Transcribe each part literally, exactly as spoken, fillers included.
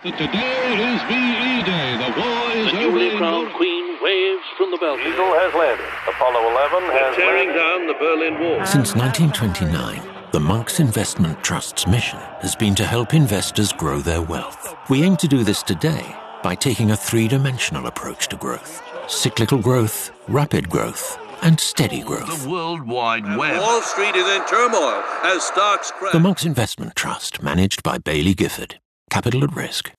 But today is V E Day. The war is The newly crowned Queen waves from the balcony. Eagle has landed. Apollo eleven has tearing landed. down the Berlin Wall. Since nineteen twenty-nine, the Monks Investment Trust's mission has been to help investors grow their wealth. We aim to do this today by taking a three-dimensional approach to growth. Cyclical growth, rapid growth, and steady growth. The World Wide Web. Wall Street is in turmoil as stocks crash. The Monks Investment Trust, managed by Bailey Gifford. Capital at risk.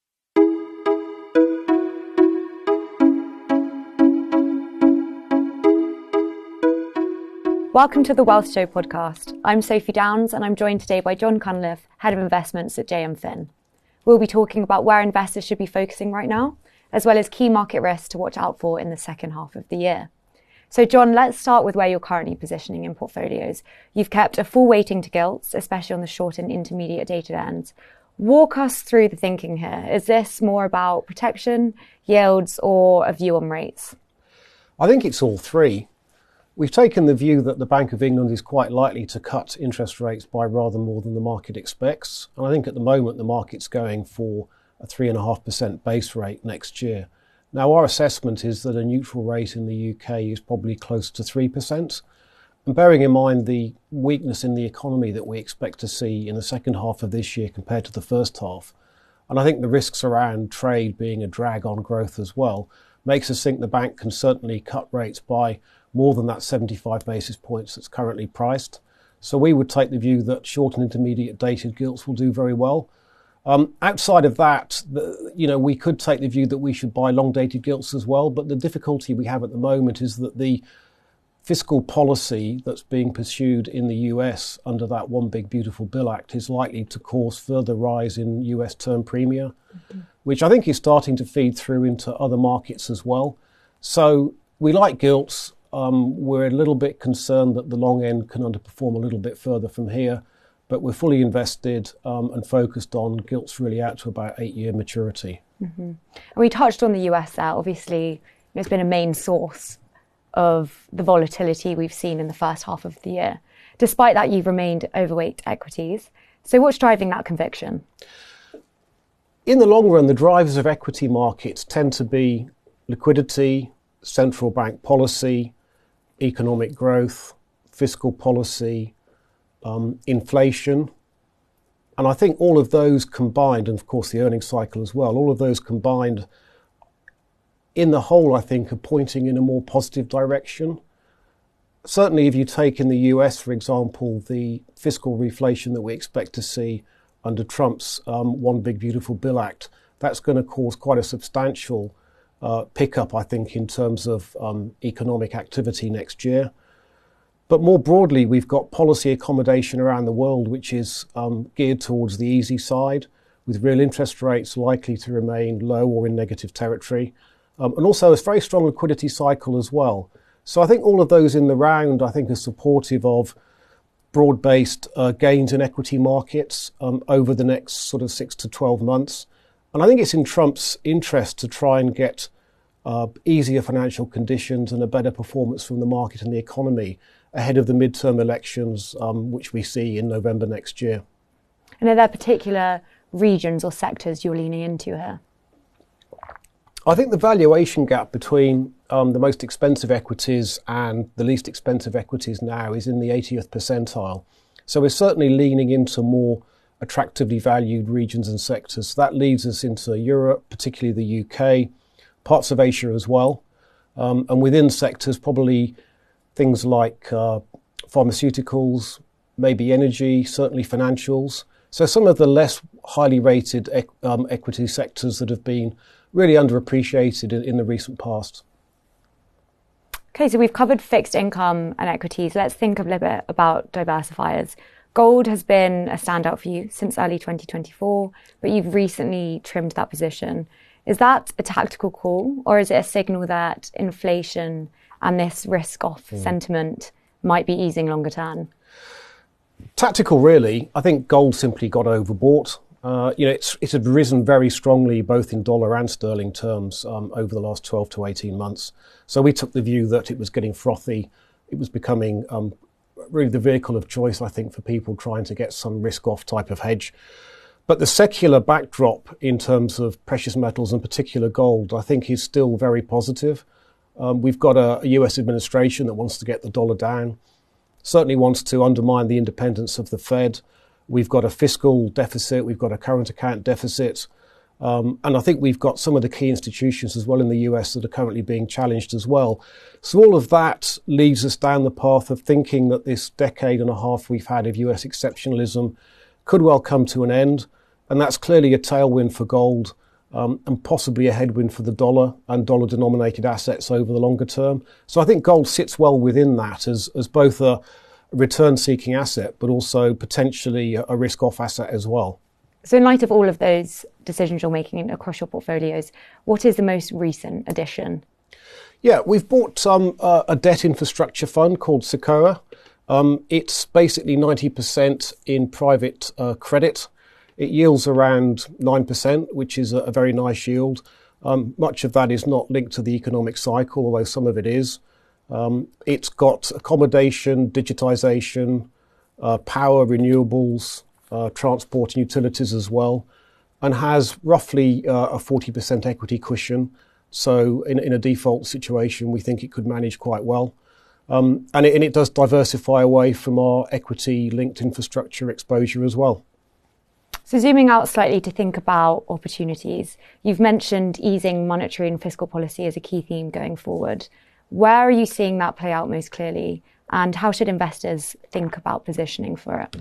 Welcome to the Wealth Show podcast. I'm Sophie Downs and I'm joined today by John Cunliffe, Head of Investments at J M Fin. We'll be talking about where investors should be focusing right now, as well as key market risks to watch out for in the second half of the year. So John, let's start with where you're currently positioning in portfolios. You've kept a full weighting to gilts, especially on the short and intermediate dated ends. Walk us through the thinking here. Is this more about protection, yields, or a view on rates? I think it's all three. We've taken the view that the Bank of England is quite likely to cut interest rates by rather more than the market expects. And I think at the moment the market's going for a three point five percent base rate next year. Now our assessment is that a neutral rate in the U K is probably close to three percent. And bearing in mind the weakness in the economy that we expect to see in the second half of this year compared to the first half, and I think the risks around trade being a drag on growth as well, makes us think the bank can certainly cut rates by more than that seventy-five basis points that's currently priced. So we would take the view that short and intermediate dated gilts will do very well. Um, outside of that, the, you know, we could take the view that we should buy long dated gilts as well. But the difficulty we have at the moment is that the fiscal policy that's being pursued in the U S under that One Big Beautiful Bill Act is likely to cause further rise in U S term premia, mm-hmm. which I think is starting to feed through into other markets as well. So we like gilts. Um, we're a little bit concerned that the long end can underperform a little bit further from here, but we're fully invested um, and focused on gilts really out to about eight-year maturity. Mm-hmm. And we touched on the U S there. Obviously, it's been a main source of the volatility we've seen in the first half of the year. Despite that, you've remained overweight equities. So what's driving that conviction? In the long run, the drivers of equity markets tend to be liquidity, central bank policy, economic growth, fiscal policy, um, inflation. And I think all of those combined, and of course the earnings cycle as well, all of those combined in the whole, I think, are pointing in a more positive direction. Certainly if you take in the U S, for example, the fiscal reflation that we expect to see under Trump's um, One Big Beautiful Bill Act, that's going to cause quite a substantial uh, pickup, I think, in terms of um, economic activity next year. But more broadly, we've got policy accommodation around the world, which is um, geared towards the easy side, with real interest rates likely to remain low or in negative territory. Um, and also a very strong liquidity cycle as well. So I think all of those in the round, I think, are supportive of broad-based uh, gains in equity markets um, over the next sort of six to twelve months. And I think it's in Trump's interest to try and get uh, easier financial conditions and a better performance from the market and the economy ahead of the midterm elections, um, which we see in November next year. And are there particular regions or sectors you're leaning into here? I think the valuation gap between um, the most expensive equities and the least expensive equities now is in the eightieth percentile. So we're certainly leaning into more attractively valued regions and sectors. So that leads us into Europe, particularly the U K, parts of Asia as well. Um, and within sectors, probably things like uh, pharmaceuticals, maybe energy, certainly financials. So some of the less highly rated e- um, equity sectors that have been really underappreciated in, in the recent past. Okay, so we've covered fixed income and equities. Let's think a little bit about diversifiers. Gold has been a standout for you since early twenty twenty-four, but you've recently trimmed that position. Is that a tactical call, or is it a signal that inflation and this risk-off mm. sentiment might be easing longer term? Tactical, really. I think gold simply got overbought. Uh, you know, it's, it had risen very strongly both in dollar and sterling terms um, over the last twelve to eighteen months. So we took the view that it was getting frothy. It was becoming um, really the vehicle of choice, I think, for people trying to get some risk-off type of hedge. But the secular backdrop in terms of precious metals, in particular gold, I think is still very positive. Um, we've got a, a U S administration that wants to get the dollar down, certainly wants to undermine the independence of the Fed. We've got a fiscal deficit, we've got a current account deficit, um, and I think we've got some of the key institutions as well in the U S that are currently being challenged as well. So all of that leads us down the path of thinking that this decade and a half we've had of U S exceptionalism could well come to an end, and that's clearly a tailwind for gold um, and possibly a headwind for the dollar and dollar-denominated assets over the longer term. So I think gold sits well within that as, as both a return-seeking asset, but also potentially a risk-off asset as well. So in light of all of those decisions you're making across your portfolios, what is the most recent addition? Yeah, we've bought um, uh, a debt infrastructure fund called Sequoia. Um, it's basically ninety percent in private uh, credit. It yields around nine percent, which is a, a very nice yield. Um, much of that is not linked to the economic cycle, although some of it is. Um, it's got accommodation, digitization, uh, power, renewables, uh, transport and utilities as well, and has roughly uh, a forty percent equity cushion. So in, in a default situation, we think it could manage quite well. Um, and, it, and it does diversify away from our equity-linked infrastructure exposure as well. So zooming out slightly to think about opportunities, you've mentioned easing monetary and fiscal policy as a key theme going forward. Where are you seeing that play out most clearly, and how should investors think about positioning for it?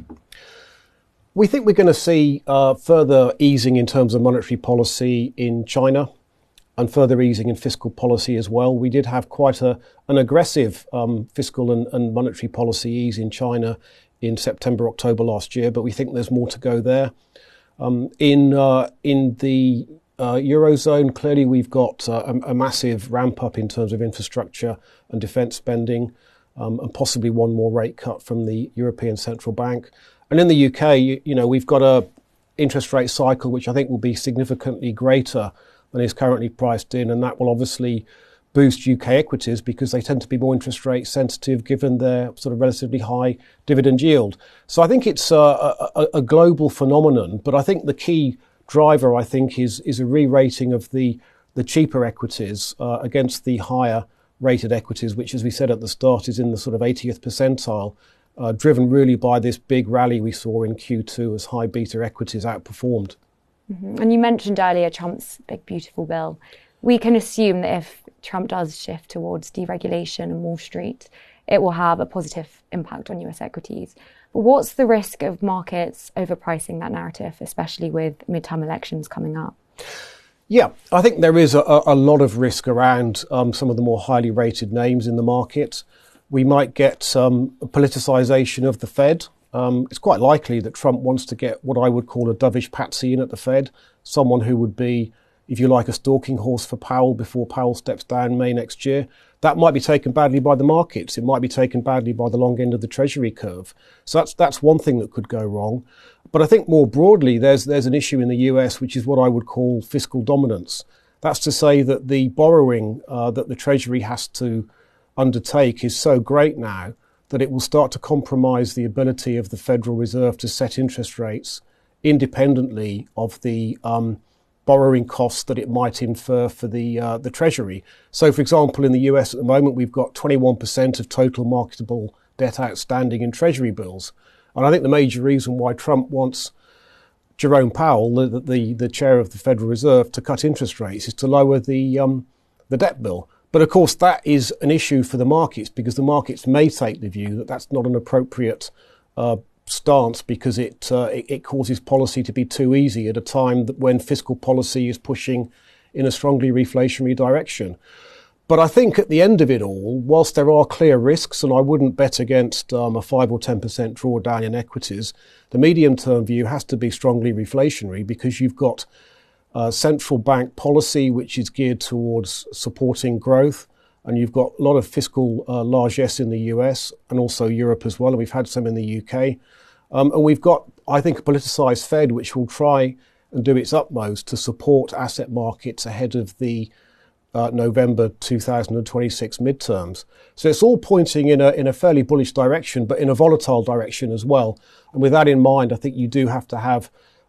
We think we're going to see uh, further easing in terms of monetary policy in China and further easing in fiscal policy as well. We did have quite a, an aggressive um, fiscal and, and monetary policy ease in China in September, October last year, but we think there's more to go there. Um, in uh, in the uh, Eurozone, clearly we've got uh, a, a massive ramp up in terms of infrastructure and defence spending, um, and possibly one more rate cut from the European Central Bank. And in the U K, you, you know, we've got a interest rate cycle which I think will be significantly greater than is currently priced in, and that will obviously boost U K equities because they tend to be more interest rate sensitive given their sort of relatively high dividend yield. So I think it's a, a, a global phenomenon, but I think the key driver, I think, is is a re-rating of the, the cheaper equities uh, against the higher rated equities, which, as we said at the start, is in the sort of eightieth percentile, uh, driven really by this big rally we saw in Q two as high beta equities outperformed. Mm-hmm. And you mentioned earlier Trump's big, beautiful bill. We can assume that if Trump does shift towards deregulation and Wall Street, it will have a positive impact on U S equities. But what's the risk of markets overpricing that narrative, especially with midterm elections coming up? Yeah, I think there is a, a lot of risk around um, some of the more highly rated names in the market. We might get some politicization of the Fed. Um, it's quite likely that Trump wants to get what I would call a dovish patsy in at the Fed, someone who would be, if you like, a stalking horse for Powell before Powell steps down May next year. That might be taken badly by the markets. It might be taken badly by the long end of the Treasury curve. So that's that's one thing that could go wrong. But I think more broadly, there's there's an issue in the U S, which is what I would call fiscal dominance. That's to say that the borrowing uh, that the Treasury has to undertake is so great now that it will start to compromise the ability of the Federal Reserve to set interest rates independently of the um, borrowing costs that it might infer for the uh, the Treasury. So, for example, in the U S at the moment, we've got twenty-one percent of total marketable debt outstanding in Treasury bills. And I think the major reason why Trump wants Jerome Powell, the, the, the chair of the Federal Reserve, to cut interest rates is to lower the um, the debt bill. But of course, that is an issue for the markets because the markets may take the view that that's not an appropriate uh, stance because it, uh, it it causes policy to be too easy at a time that when fiscal policy is pushing in a strongly reflationary direction. But I think at the end of it all, whilst there are clear risks, and I wouldn't bet against um, a five or ten percent drawdown in equities, the medium-term view has to be strongly reflationary because you've got Uh, central bank policy, which is geared towards supporting growth. And you've got a lot of fiscal uh, largesse in the U S and also Europe as well. And we've had some in the U K. Um, and we've got, I think, a politicized Fed, which will try and do its utmost to support asset markets ahead of the uh, November two thousand twenty-six midterms. So it's all pointing in a, in a fairly bullish direction, but in a volatile direction as well. And with that in mind, I think you do have to have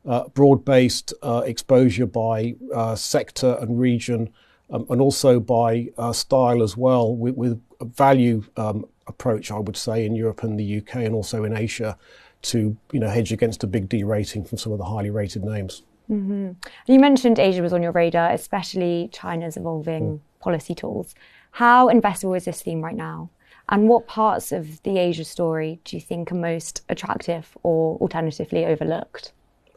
uh, broad-based uh, exposure by uh, sector and region, um, and also by uh, style as well, with, with a value um, approach, I would say, in Europe and the U K and also in Asia, to you know hedge against a big derating from some of the highly rated names. Mm-hmm. You mentioned Asia was on your radar, especially China's evolving mm. policy tools. How investable is this theme right now? And what parts of the Asia story do you think are most attractive or alternatively overlooked?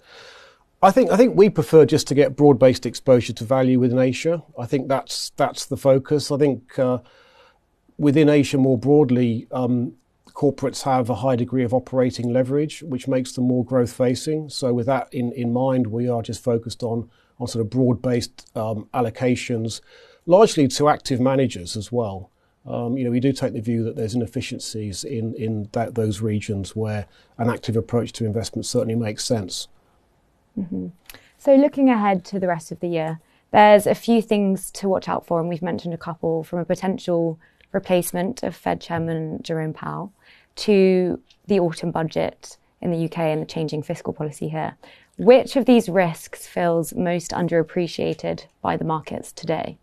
I think I think we prefer just to get broad-based exposure to value within Asia. I think that's that's the focus. I think uh, within Asia more broadly, um, corporates have a high degree of operating leverage, which makes them more growth-facing. So with that in, in mind, we are just focused on, on sort of broad-based um, allocations, largely to active managers as well. Um, you know, we do take the view that there's inefficiencies in, in that, those regions where an active approach to investment certainly makes sense. Mm-hmm. So looking ahead to the rest of the year, there's a few things to watch out for, and we've mentioned a couple, from a potential replacement of Fed Chairman Jerome Powell to the autumn budget in the U K and the changing fiscal policy here. Which of these risks feels most underappreciated by the markets today?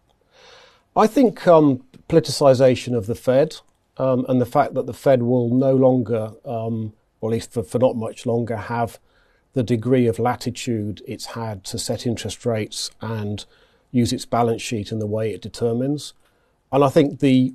I think um, politicisation of the Fed um, and the fact that the Fed will no longer, um, or at least for, for not much longer, have the degree of latitude it's had to set interest rates and use its balance sheet in the way it determines. And I think the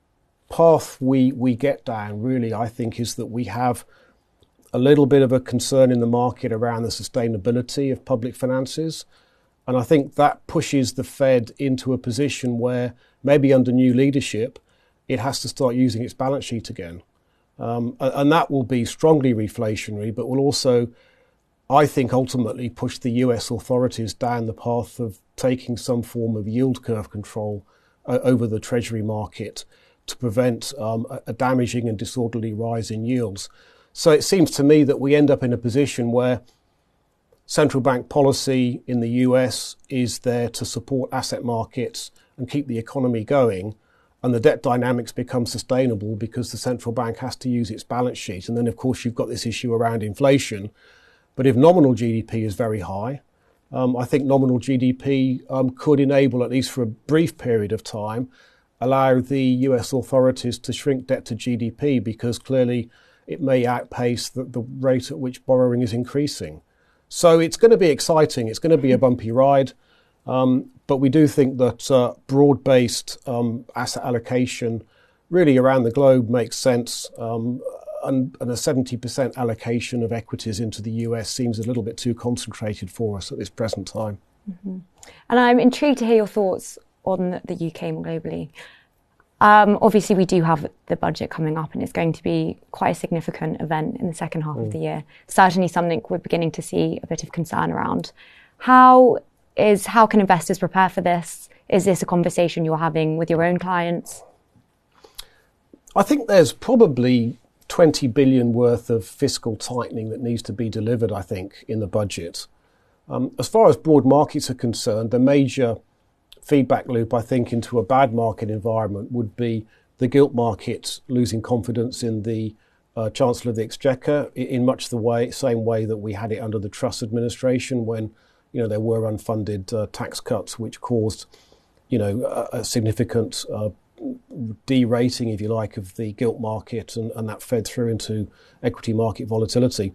path we, we get down really, I think, is that we have a little bit of a concern in the market around the sustainability of public finances. And I think that pushes the Fed into a position where maybe under new leadership, it has to start using its balance sheet again. Um, and that will be strongly reflationary, but will also, I think, ultimately push the U S authorities down the path of taking some form of yield curve control uh, over the Treasury market to prevent um, a damaging and disorderly rise in yields. So it seems to me that we end up in a position where central bank policy in the U S is there to support asset markets and keep the economy going, and the debt dynamics become sustainable because the central bank has to use its balance sheet. And then, of course, you've got this issue around inflation. But if nominal G D P is very high, um, I think nominal G D P um, could enable, at least for a brief period of time, allow the U S authorities to shrink debt to G D P, because clearly it may outpace the, the rate at which borrowing is increasing. So it's going to be exciting. It's going to be a bumpy ride. Um, but we do think that uh, broad-based um, asset allocation really around the globe makes sense. Um, and, and a seventy percent allocation of equities into the U S seems a little bit too concentrated for us at this present time. Mm-hmm. And I'm intrigued to hear your thoughts on the U K more globally. Um, obviously, we do have the budget coming up, and it's going to be quite a significant event in the second half mm. of the year. Certainly something we're beginning to see a bit of concern around. How is how can investors prepare for this? Is this a conversation you're having with your own clients? I think there's probably twenty billion worth of fiscal tightening that needs to be delivered, I think, in the budget. Um, as far as broad markets are concerned, the major feedback loop, I think, into a bad market environment would be the gilt market losing confidence in the uh, Chancellor of the Exchequer in much the way, same way that we had it under the Truss administration, when you know there were unfunded uh, tax cuts which caused you know a, a significant uh, de-rating, if you like, of the gilt market, and, and that fed through into equity market volatility.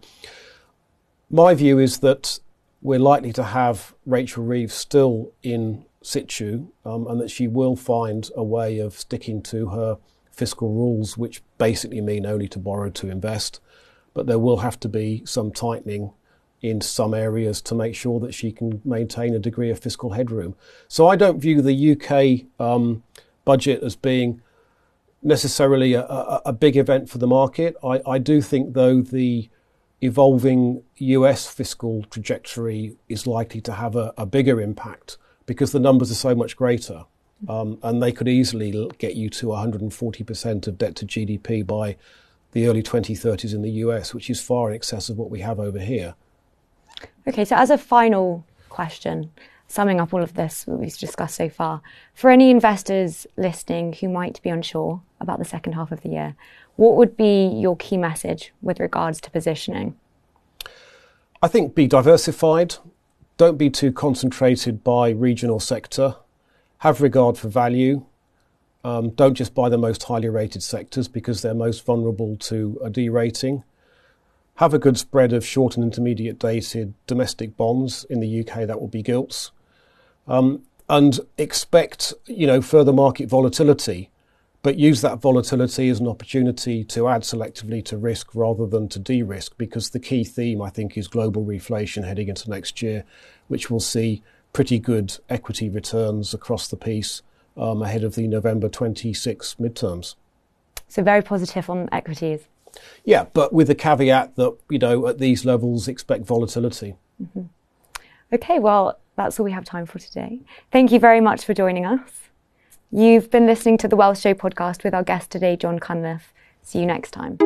My view is that we're likely to have Rachel Reeves still in situ, um, and that she will find a way of sticking to her fiscal rules, which basically mean only to borrow to invest. But there will have to be some tightening in some areas to make sure that she can maintain a degree of fiscal headroom. So I don't view the U K um, budget as being necessarily a, a, a big event for the market. I, I do think, though, the evolving U S fiscal trajectory is likely to have a, a bigger impact, because the numbers are so much greater. Um, and they could easily get you to one hundred forty percent of debt to G D P by the early twenty thirties in the U S, which is far in excess of what we have over here. Okay, so as a final question, summing up all of this that we've discussed so far, for any investors listening who might be unsure about the second half of the year, what would be your key message with regards to positioning? I think be diversified. Don't be too concentrated by region or sector. Have regard for value. Um, don't just buy the most highly rated sectors because they're most vulnerable to a derating. Have a good spread of short and intermediate dated domestic bonds. In the U K, that will be gilts. Um, and expect, you know, further market volatility, but use that volatility as an opportunity to add selectively to risk rather than to de-risk, because the key theme, I think, is global reflation heading into next year, which will see pretty good equity returns across the piece um, ahead of the November twenty-six midterms. So very positive on equities. Yeah, but with the caveat that, you know, at these levels, expect volatility. Mm-hmm. Okay, well, that's all we have time for today. Thank you very much for joining us. You've been listening to the Wealth Show podcast with our guest today, John Cunliffe. See you next time.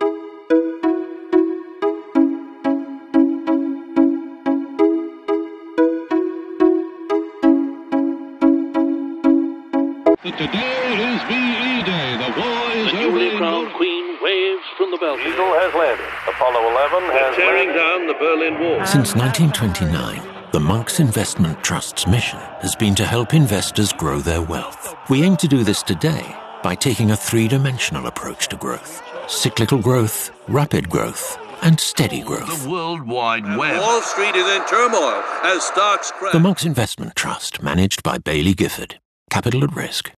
Today is V E Day. The war is The over. newly crowned Queen waves from the balcony. Eagle has landed. Apollo eleven has Tearing landed. down the Berlin Wall. Since nineteen twenty-nine, the Monks Investment Trust's mission has been to help investors grow their wealth. We aim to do this today by taking a three-dimensional approach to growth. Cyclical growth, rapid growth, and steady growth. The World Wide Web. Wall Street is in turmoil as stocks crash. The Monks Investment Trust, managed by Baillie Gifford. Capital at risk.